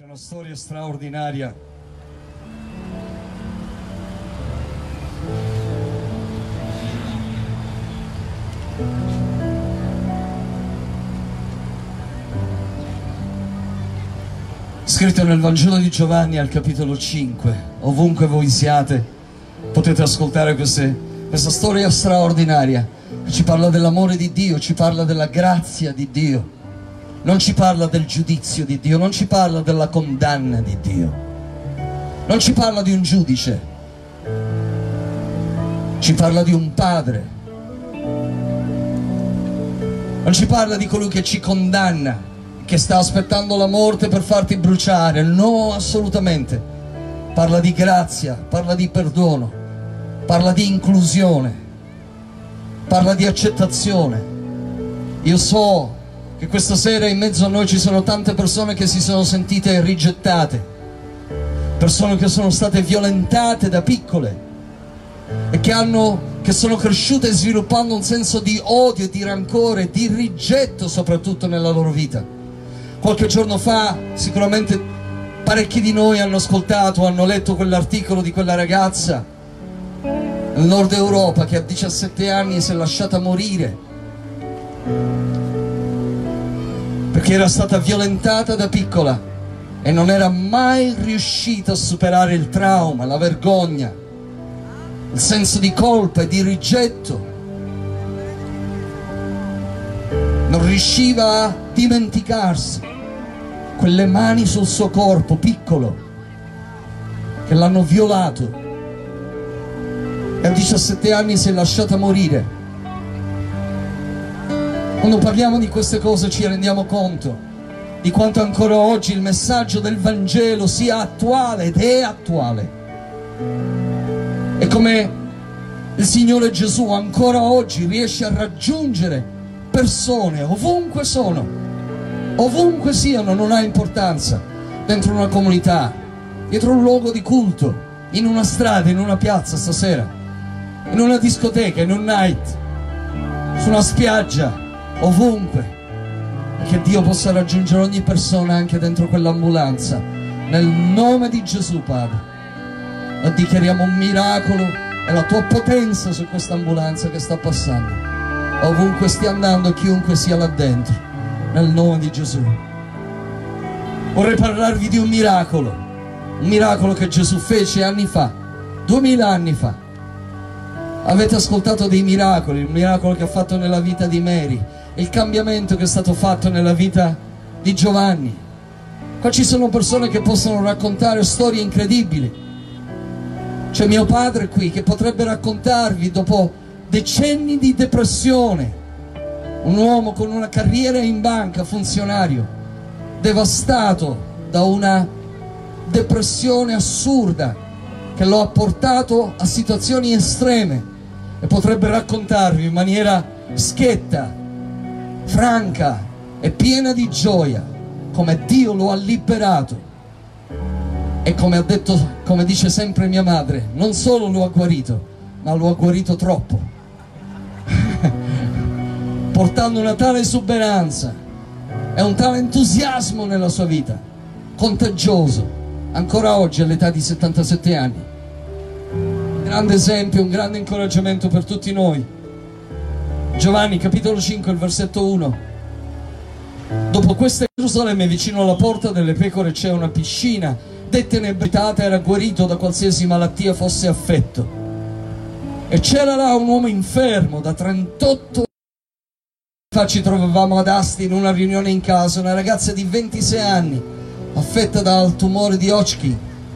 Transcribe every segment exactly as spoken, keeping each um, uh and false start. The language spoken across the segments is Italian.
C'è una storia straordinaria. Scritto nel Vangelo di Giovanni al capitolo cinque. Ovunque voi siate potete ascoltare queste, questa storia straordinaria che ci parla dell'amore di Dio, ci parla della grazia di Dio. Non ci parla del giudizio di Dio, non ci parla della condanna di Dio, non ci parla di un giudice, ci parla di un padre. Non ci parla di colui che ci condanna, che sta aspettando la morte per farti bruciare. No, assolutamente. Parla di grazia, parla di perdono, parla di inclusione, parla di accettazione. Io so che questa sera in mezzo a noi ci sono tante persone che si sono sentite rigettate, persone che sono state violentate da piccole e che, hanno, che sono cresciute sviluppando un senso di odio, di rancore, di rigetto soprattutto nella loro vita. Qualche giorno fa sicuramente parecchi di noi hanno ascoltato, hanno letto quell'articolo di quella ragazza nel nord Europa che a diciassette anni si è lasciata morire perché era stata violentata da piccola e non era mai riuscita a superare il trauma, la vergogna, il senso di colpa e di rigetto. Non riusciva a dimenticarsi quelle mani sul suo corpo piccolo che l'hanno violato e a diciassette anni si è lasciata morire. Quando parliamo di queste cose ci rendiamo conto di quanto ancora oggi il messaggio del Vangelo sia attuale ed è attuale. E come il Signore Gesù ancora oggi riesce a raggiungere persone ovunque sono, ovunque siano, non ha importanza, dentro una comunità, dietro un luogo di culto, in una strada, in una piazza stasera, in una discoteca, in un night, su una spiaggia, ovunque, e che Dio possa raggiungere ogni persona anche dentro quell'ambulanza nel nome di Gesù, Padre. E dichiariamo un miracolo e la tua potenza su questa ambulanza che sta passando, ovunque stia andando, chiunque sia là dentro, nel nome di Gesù. Vorrei parlarvi di un miracolo, un miracolo che Gesù fece anni fa, duemila anni fa. Avete ascoltato dei miracoli, il miracolo che ha fatto nella vita di Mary, il cambiamento che è stato fatto nella vita di Giovanni. Qua ci sono persone che possono raccontare storie incredibili. C'è mio padre qui che potrebbe raccontarvi, dopo decenni di depressione, un uomo con una carriera in banca, funzionario, devastato da una depressione assurda che lo ha portato a situazioni estreme, e potrebbe raccontarvi in maniera schietta, franca e piena di gioia come Dio lo ha liberato e come ha detto, come dice sempre mia madre, non solo lo ha guarito, ma lo ha guarito troppo portando una tale esuberanza e un tale entusiasmo nella sua vita, contagioso, ancora oggi all'età di settantasette anni. Un grande esempio, un grande incoraggiamento per tutti noi. Giovanni capitolo cinque, il versetto uno. Dopo questa, Gerusalemme, vicino alla porta delle pecore c'è una piscina, detta inebetata, era guarito da qualsiasi malattia fosse affetto. E c'era là un uomo infermo da trentotto anni. Ci trovavamo ad Asti in una riunione in casa, una ragazza di ventisei anni affetta dal tumore di Hodgkin,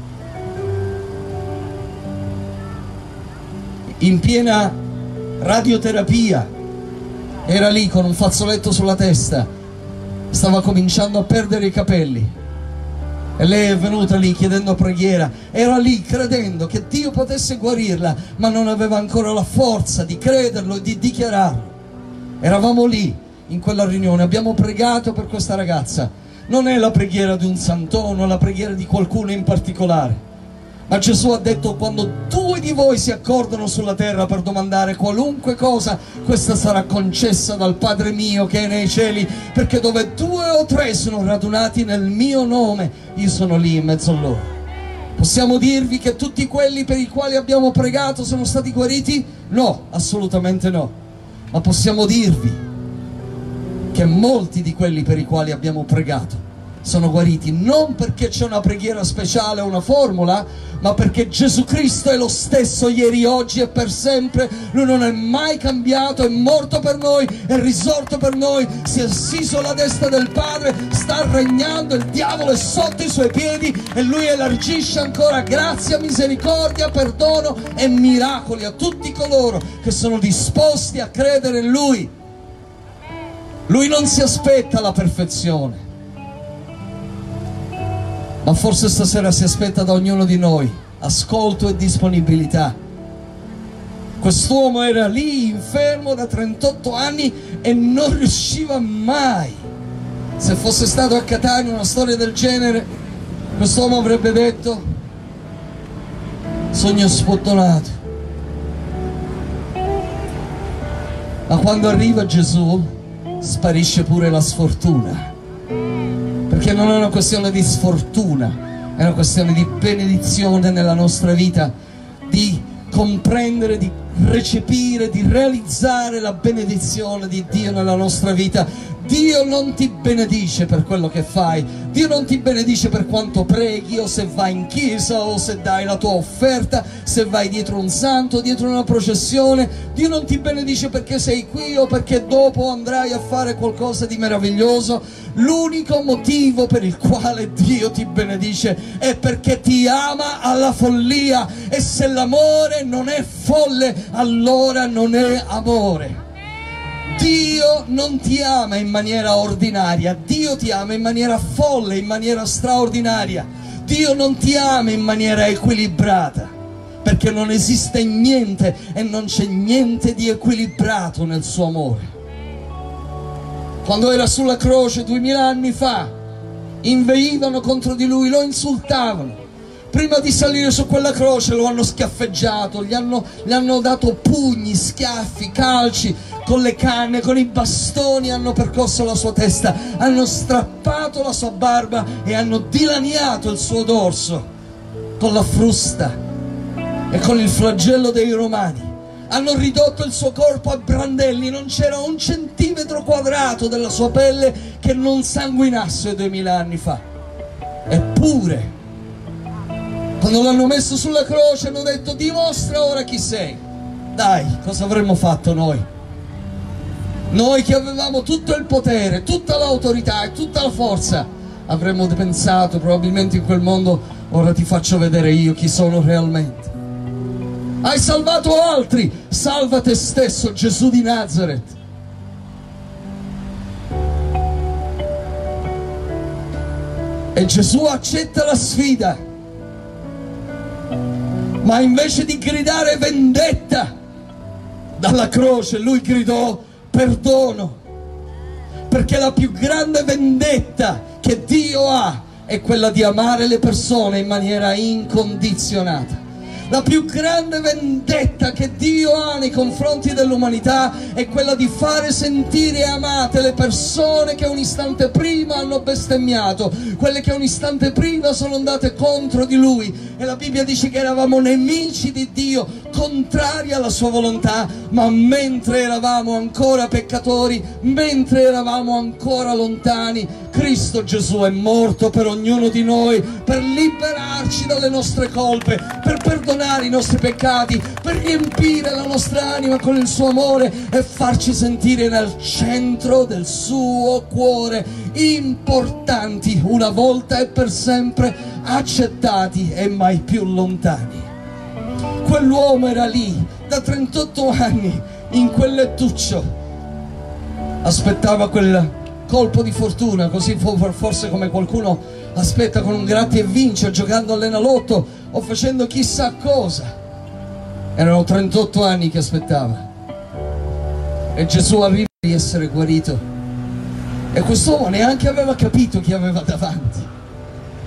in piena radioterapia. Era lì con un fazzoletto sulla testa, stava cominciando a perdere i capelli e lei è venuta lì chiedendo preghiera, era lì credendo che Dio potesse guarirla, ma non aveva ancora la forza di crederlo e di dichiararlo. Eravamo lì in quella riunione, abbiamo pregato per questa ragazza. Non è la preghiera di un santono, la preghiera di qualcuno in particolare, Ma Gesù ha detto: quando due di voi si accordano sulla terra per domandare qualunque cosa, questa sarà concessa dal Padre mio che è nei cieli, perché dove due o tre sono radunati nel mio nome, io sono lì in mezzo a loro. Possiamo dirvi che tutti quelli per i quali abbiamo pregato sono stati guariti? No, assolutamente no. Ma possiamo dirvi che molti di quelli per i quali abbiamo pregato sono guariti, non perché c'è una preghiera speciale o una formula, ma perché Gesù Cristo è lo stesso ieri, oggi e per sempre. Lui non è mai cambiato, è morto per noi, è risorto per noi, si è assiso alla destra del Padre, sta regnando, il diavolo è sotto i suoi piedi e Lui elargisce ancora grazia, misericordia, perdono e miracoli a tutti coloro che sono disposti a credere in Lui. Lui non si aspetta la perfezione, ma forse stasera si aspetta da ognuno di noi ascolto e disponibilità. Quest'uomo era lì infermo da trentotto anni e non riusciva mai. Se fosse stato a Catania una storia del genere, quest'uomo avrebbe detto: sogno sfortunato. Ma quando arriva Gesù, sparisce pure la sfortuna. Perché non è una questione di sfortuna, è una questione di benedizione nella nostra vita, di comprendere, di recepire, di realizzare la benedizione di Dio nella nostra vita. Dio non ti benedice per quello che fai, Dio non ti benedice per quanto preghi, o se vai in chiesa, o se dai la tua offerta, se vai dietro un santo, dietro una processione. Dio non ti benedice perché sei qui o perché dopo andrai a fare qualcosa di meraviglioso. L'unico motivo per il quale Dio ti benedice è perché ti ama alla follia, e se l'amore non è folle, allora non è amore. Dio non ti ama in maniera ordinaria, Dio ti ama in maniera folle, in maniera straordinaria. Dio non ti ama in maniera equilibrata, perché non esiste niente e non c'è niente di equilibrato nel suo amore. Quando era sulla croce duemila anni fa, inveivano contro di lui, lo insultavano. Prima di salire su quella croce lo hanno schiaffeggiato, gli hanno, gli hanno dato pugni, schiaffi, calci, con le canne, con i bastoni hanno percorso la sua testa, hanno strappato la sua barba e hanno dilaniato il suo dorso con la frusta e con il flagello dei romani. Hanno ridotto il suo corpo a brandelli, non c'era un centimetro quadrato della sua pelle che non sanguinasse duemila anni fa. Eppure, quando l'hanno messo sulla croce hanno detto: dimostra ora chi sei. Dai, cosa avremmo fatto noi? Noi che avevamo tutto il potere, tutta l'autorità e tutta la forza, avremmo pensato probabilmente in quel mondo: ora ti faccio vedere io chi sono realmente. Hai salvato altri, salva te stesso, Gesù di Nazareth. E Gesù accetta la sfida, ma invece di gridare vendetta dalla croce, lui gridò perdono, perché la più grande vendetta che Dio ha è quella di amare le persone in maniera incondizionata. La più grande vendetta che Dio ha nei confronti dell'umanità è quella di fare sentire amate le persone che un istante prima hanno bestemmiato, quelle che un istante prima sono andate contro di Lui. E la Bibbia dice che eravamo nemici di Dio, contrari alla sua volontà, ma mentre eravamo ancora peccatori, mentre eravamo ancora lontani, Cristo Gesù è morto per ognuno di noi, per liberarci dalle nostre colpe, per perdonare i nostri peccati, per riempire la nostra anima con il suo amore e farci sentire nel centro del suo cuore, importanti una volta e per sempre, accettati e mai più lontani. Quell'uomo era lì da trentotto anni in quel lettuccio, aspettava quel colpo di fortuna, così forse come qualcuno aspetta con un gratta e vince, giocando all'Enalotto o facendo chissà cosa. Erano trentotto anni che aspettava, e Gesù arriva di essere guarito, e quest'uomo neanche aveva capito chi aveva davanti,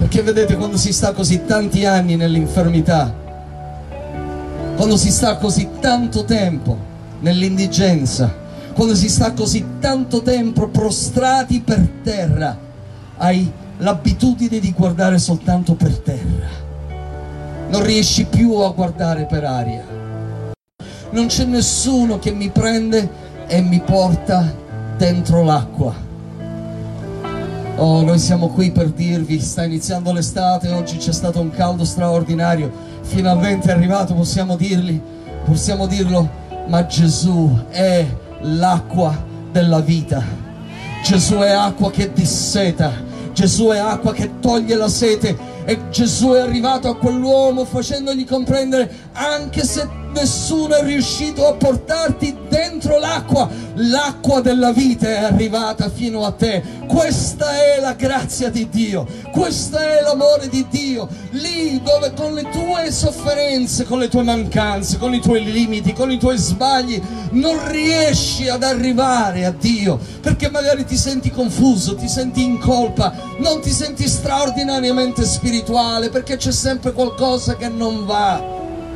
Perché vedete, quando si sta così tanti anni nell'infermità, quando si sta così tanto tempo nell'indigenza, quando si sta così tanto tempo prostrati per terra, hai l'abitudine di guardare soltanto per terra, non riesci più a guardare per aria. Non c'è nessuno che mi prende e mi porta dentro l'acqua. Oh, noi siamo qui per dirvi, sta iniziando l'estate, oggi c'è stato un caldo straordinario, finalmente è arrivato, possiamo dirgli, possiamo dirlo, ma Gesù è l'acqua della vita. Gesù è acqua che disseta, Gesù è acqua che toglie la sete, e Gesù è arrivato a quell'uomo facendogli comprendere: anche se nessuno è riuscito a portarti dentro l'acqua, l'acqua della vita è arrivata fino a te. Questa è la grazia di Dio, questo è l'amore di Dio. Lì dove con le tue sofferenze, con le tue mancanze, con i tuoi limiti, con i tuoi sbagli non riesci ad arrivare a Dio, perché magari ti senti confuso, ti senti in colpa, non ti senti straordinariamente spirituale, perché c'è sempre qualcosa che non va.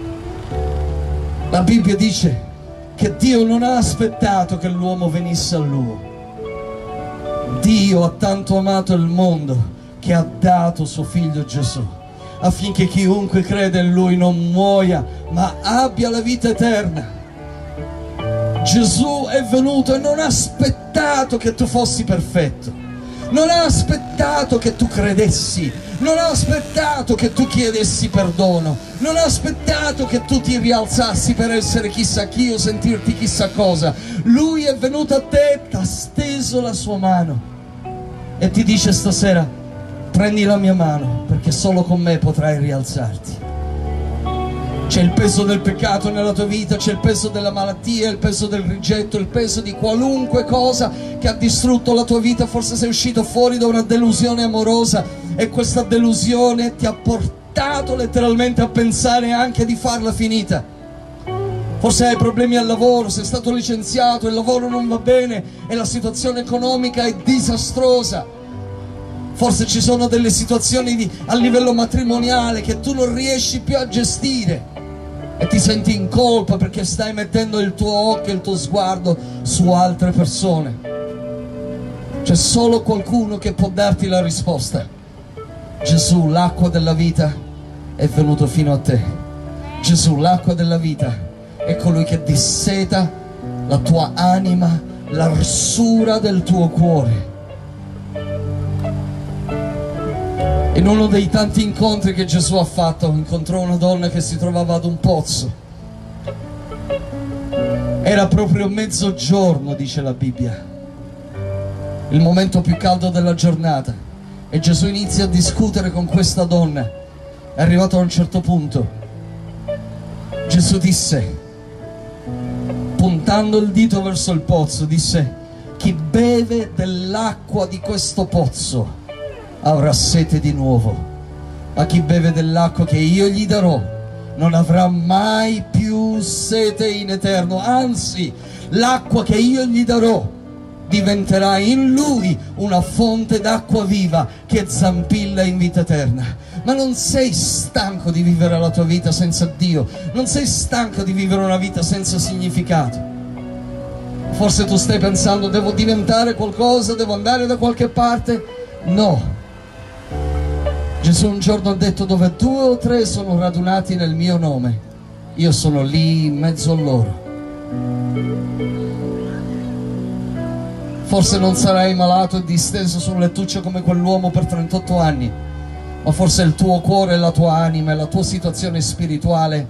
La Bibbia dice che Dio non ha aspettato che l'uomo venisse a Lui. Dio ha tanto amato il mondo che ha dato suo figlio Gesù, affinché chiunque crede in Lui non muoia, ma abbia la vita eterna. Gesù è venuto e non ha aspettato che tu fossi perfetto, non ha aspettato che tu credessi, non ha aspettato che tu chiedessi perdono, non ha aspettato che tu ti rialzassi per essere chissà chi o sentirti chissà cosa. Lui è venuto a te, ti ha steso la sua mano e ti dice stasera: prendi la mia mano, perché solo con me potrai rialzarti. C'è il peso del peccato nella tua vita, c'è il peso della malattia, il peso del rigetto, il peso di qualunque cosa che ha distrutto la tua vita. Forse sei uscito fuori da una delusione amorosa e questa delusione ti ha portato letteralmente a pensare anche di farla finita. Forse hai problemi al lavoro, sei stato licenziato, il lavoro non va bene e la situazione economica è disastrosa. Forse ci sono delle situazioni di, a livello matrimoniale che tu non riesci più a gestire e ti senti in colpa perché stai mettendo il tuo occhio, il tuo sguardo su altre persone. C'è solo qualcuno che può darti la risposta. Gesù, l'acqua della vita, è venuto fino a te. Gesù, l'acqua della vita, è colui che disseta la tua anima, l'arsura del tuo cuore. In uno dei tanti incontri che Gesù ha fatto, incontrò una donna che si trovava ad un pozzo. Era proprio mezzogiorno, dice la Bibbia, il momento più caldo della giornata, e Gesù inizia a discutere con questa donna. È arrivato a un certo punto, Gesù disse, puntando il dito verso il pozzo, disse: chi beve dell'acqua di questo pozzo avrà sete di nuovo, ma chi beve dell'acqua che io gli darò non avrà mai più sete in eterno. Anzi, l'acqua che io gli darò diventerà in lui una fonte d'acqua viva che zampilla in vita eterna. Ma non sei stanco di vivere la tua vita senza Dio? Non sei stanco di vivere una vita senza significato? Forse tu stai pensando: devo diventare qualcosa, devo andare da qualche parte. No. Gesù un giorno ha detto: dove due o tre sono radunati nel mio nome, io sono lì in mezzo a loro. Forse non sarai malato e disteso sul lettuccio come quell'uomo per trentotto anni, ma forse il tuo cuore, la tua anima e la tua situazione spirituale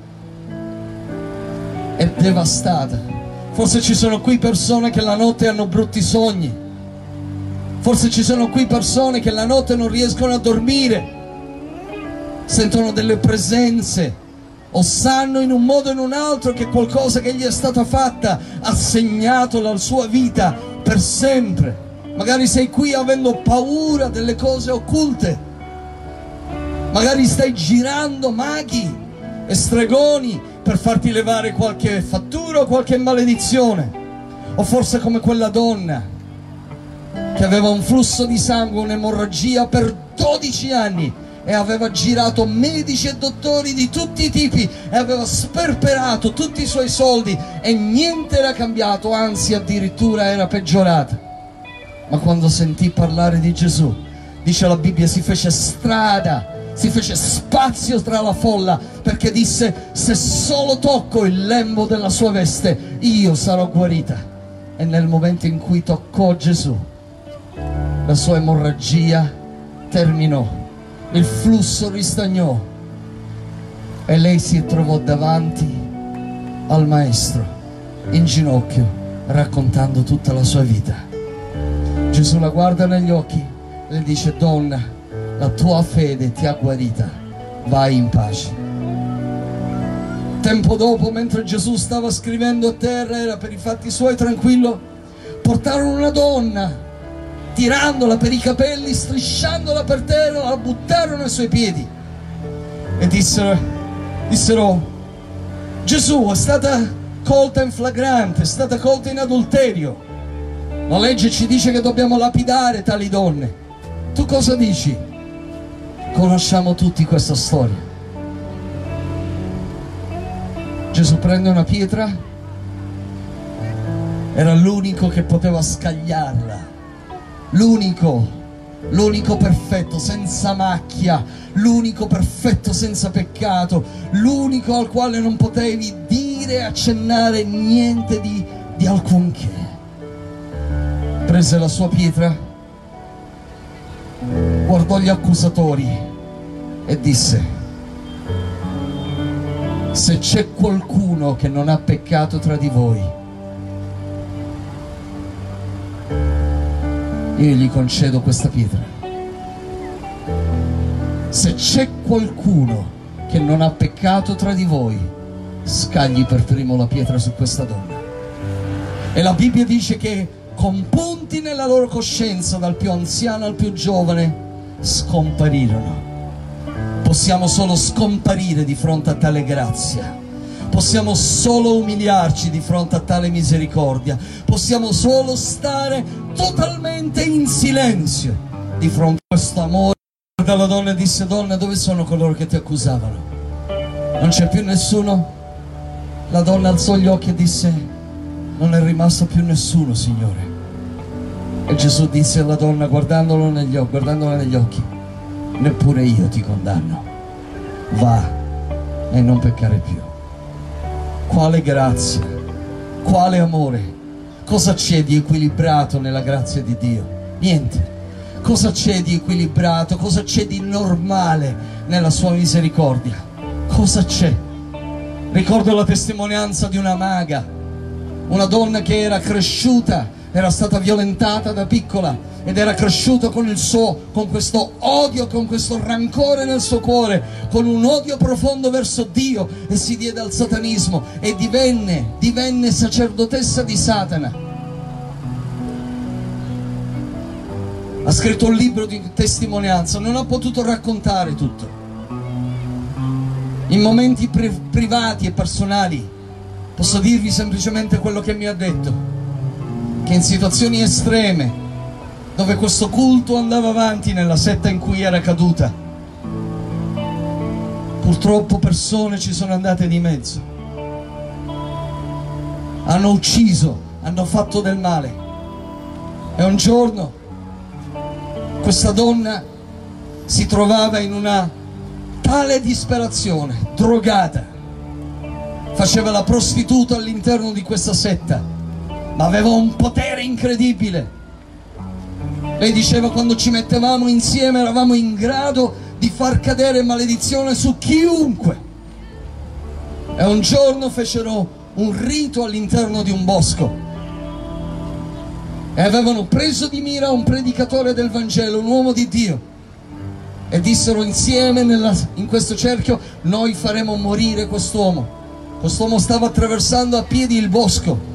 è devastata. Forse ci sono qui persone che la notte hanno brutti sogni. Forse ci sono qui persone che la notte non riescono a dormire, sentono delle presenze o sanno in un modo o in un altro che qualcosa che gli è stata fatta ha segnato la sua vita per sempre. Magari sei qui avendo paura delle cose occulte, magari stai girando maghi e stregoni per farti levare qualche fattura o qualche maledizione. O forse come quella donna che aveva un flusso di sangue, un'emorragia per dodici anni, e aveva girato medici e dottori di tutti i tipi e aveva sperperato tutti i suoi soldi e niente era cambiato, anzi addirittura era peggiorata. Ma quando sentì parlare di Gesù, dice la Bibbia, si fece strada, si fece spazio tra la folla, perché disse: se solo tocco il lembo della sua veste io sarò guarita. E nel momento in cui toccò Gesù, la sua emorragia terminò, il flusso ristagnò e lei si trovò davanti al maestro in ginocchio, raccontando tutta la sua vita. Gesù la guarda negli occhi e le dice: donna, la tua fede ti ha guarita, vai in pace. Tempo dopo, mentre Gesù stava scrivendo a terra, era per i fatti suoi tranquillo, portarono una donna, tirandola per i capelli, strisciandola per terra, la buttarono ai suoi piedi e dissero, dissero Gesù è stata colta in flagrante, è stata colta in adulterio, la legge ci dice che dobbiamo lapidare tali donne, tu cosa dici? Conosciamo tutti questa storia. Gesù prende una pietra, era l'unico che poteva scagliarla, l'unico, l'unico perfetto, senza macchia, l'unico perfetto senza peccato, l'unico al quale non potevi dire, accennare niente di, di alcunché. Prese la sua pietra, guardò gli accusatori e disse: se c'è qualcuno che non ha peccato tra di voi, io gli concedo questa pietra. Se c'è qualcuno che non ha peccato tra di voi, scagli per primo la pietra su questa donna. E la Bibbia dice che, compunti nella loro coscienza, dal più anziano al più giovane, scomparirono. Possiamo solo scomparire di fronte a tale grazia. Possiamo solo umiliarci di fronte a tale misericordia. Possiamo solo stare totalmente in silenzio di fronte a questo amore. Guarda la donna e disse: donna, dove sono coloro che ti accusavano? Non c'è più nessuno? La donna alzò gli occhi e disse: non è rimasto più nessuno, Signore. E Gesù disse alla donna, guardandolo negli occhi, guardandola negli occhi: neppure io ti condanno, va e non peccare più. Quale grazia, quale amore, cosa c'è di equilibrato nella grazia di Dio? Niente. Cosa c'è di equilibrato, cosa c'è di normale nella sua misericordia? Cosa c'è? Ricordo la testimonianza di una maga, una donna che era cresciuta, era stata violentata da piccola ed era cresciuta con il suo, con questo odio, con questo rancore nel suo cuore, con un odio profondo verso Dio, e si diede al satanismo e divenne, divenne sacerdotessa di Satana. Ha scritto un libro di testimonianza, non ha potuto raccontare tutto. In momenti pri privati e personali posso dirvi semplicemente quello che mi ha detto, che in situazioni estreme, dove questo culto andava avanti nella setta in cui era caduta, purtroppo persone ci sono andate di mezzo, hanno ucciso, hanno fatto del male. E un giorno questa donna si trovava in una tale disperazione, drogata, faceva la prostituta all'interno di questa setta, ma aveva un potere incredibile. Lei diceva: quando ci mettevamo insieme eravamo in grado di far cadere maledizione su chiunque. E un giorno fecero un rito all'interno di un bosco e avevano preso di mira un predicatore del Vangelo, un uomo di Dio, e dissero insieme nella, in questo cerchio: noi faremo morire quest'uomo. Quest'uomo stava attraversando a piedi il bosco,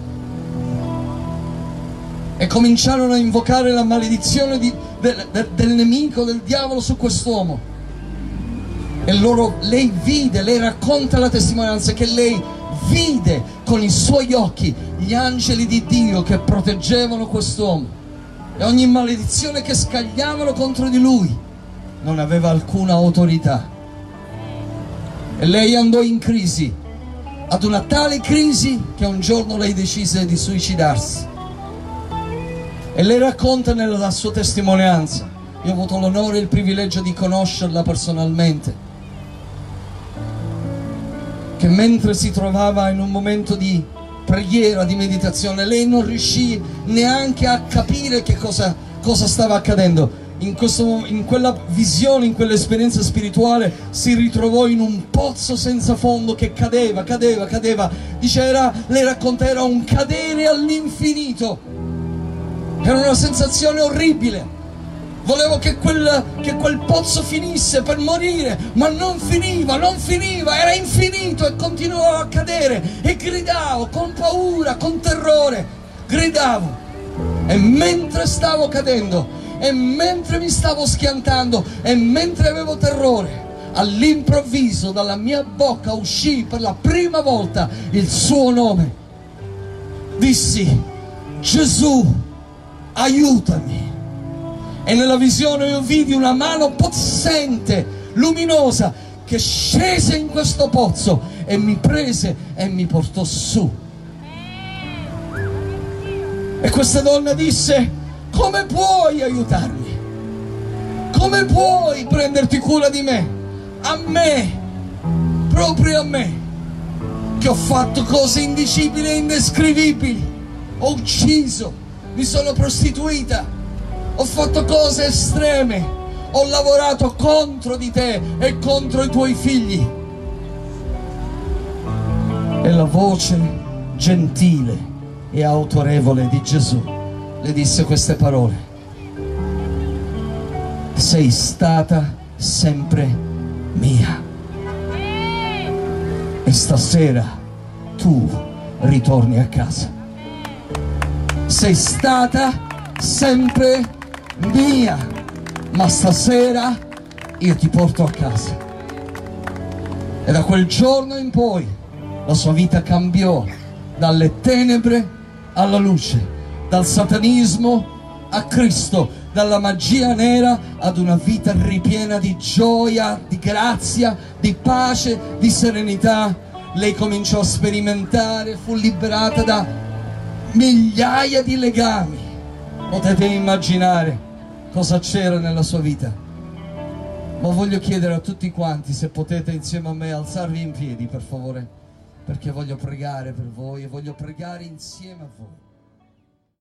e cominciarono a invocare la maledizione di, del, del, del nemico, del diavolo su quest'uomo. E loro, lei vide, lei racconta la testimonianza che lei vide con i suoi occhi gli angeli di Dio che proteggevano quest'uomo, e ogni maledizione che scagliavano contro di lui non aveva alcuna autorità. E lei andò in crisi, ad una tale crisi che un giorno lei decise di suicidarsi. E lei racconta nella sua testimonianza, io ho avuto l'onore e il privilegio di conoscerla personalmente, che mentre si trovava in un momento di preghiera, di meditazione, lei non riuscì neanche a capire che cosa, cosa stava accadendo. In, questo, in quella visione, in quell'esperienza spirituale, si ritrovò in un pozzo senza fondo che cadeva, cadeva, cadeva. Dice, era, lei racconta, era un cadere all'infinito. Era una sensazione orribile. Volevo che quel, che quel pozzo finisse per morire, ma non finiva, non finiva, era infinito e continuavo a cadere. E gridavo con paura, con terrore, gridavo. E mentre stavo cadendo, e mentre mi stavo schiantando, e mentre avevo terrore, all'improvviso dalla mia bocca uscì per la prima volta il suo nome. Dissi, Gesù, aiutami. E nella visione io vidi una mano possente, luminosa, che scese in questo pozzo e mi prese e mi portò su. E questa donna disse, come puoi aiutarmi? Come puoi prenderti cura di me? A me, proprio a me, che ho fatto cose indicibili e indescrivibili. Ho ucciso, mi sono prostituita, ho fatto cose estreme, ho lavorato contro di te e contro i tuoi figli. E la voce gentile e autorevole di Gesù le disse queste parole: sei stata sempre mia e stasera tu ritorni a casa. Sei stata sempre mia, ma stasera io ti porto a casa. E da quel giorno in poi la sua vita cambiò dalle tenebre alla luce, dal satanismo a Cristo, dalla magia nera ad una vita ripiena di gioia, di grazia, di pace, di serenità. Lei cominciò a sperimentare, fu liberata da migliaia di legami. Potete immaginare cosa c'era nella sua vita. Ma voglio chiedere a tutti quanti se potete insieme a me alzarvi in piedi, per favore, perché voglio pregare per voi e voglio pregare insieme a voi.